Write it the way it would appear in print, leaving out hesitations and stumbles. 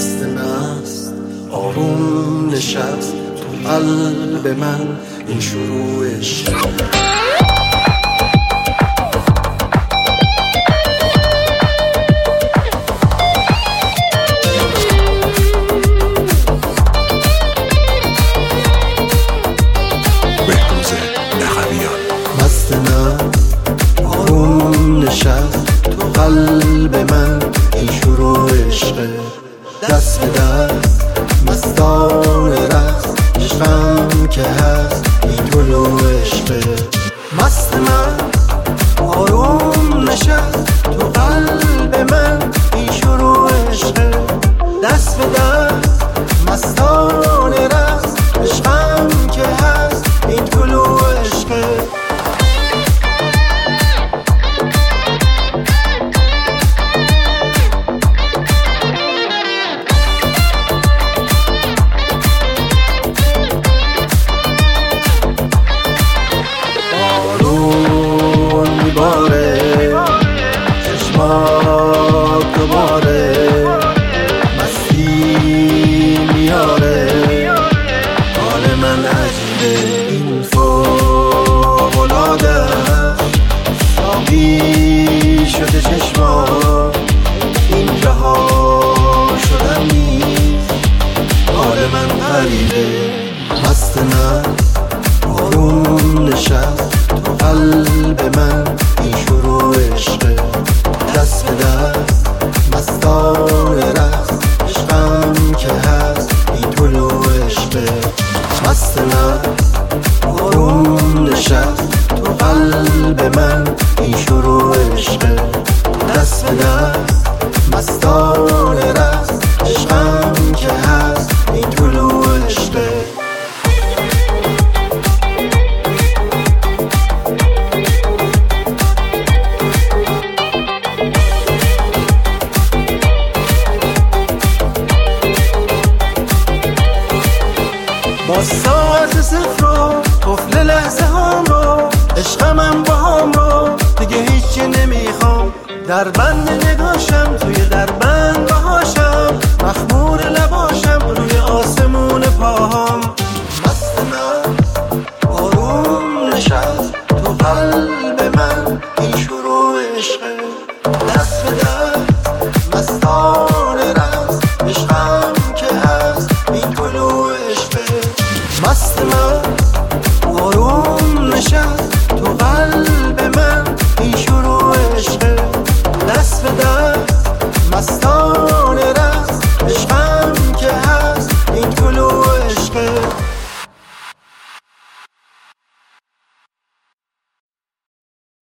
مست آروم نشست تو قلب من این شروعش. مست آروم نشست تو قلب من این شروع عشقه. دست به دست مستان رقص عشقم که هست این طلوع عشقه. مست آروم نشست تو قلب من این شروع عشقه. دست به دست مستان رقص عشقم که هست این طلوع عشقه. چشمات دوباره مستی میاره. حال من عجیبه این فوق‌العاده ساقی شده چشمات این رها شدن نیست. حال من غریبه مست آروم نشست تو قلب من این شروع عشقه. دست به دست مستان رقص عشقم که هست این طلوع عشقه. مست آروم نشست تو قلب من این شروع عشقه. دست به دست مستان رقص عشقم که هست این طلوع عشقه. با ساعت صفر رو قفل لحظه هم رو عشقم هم با هم رو دیگه هیچی نمیخوام. در بند نگاشم توی در بند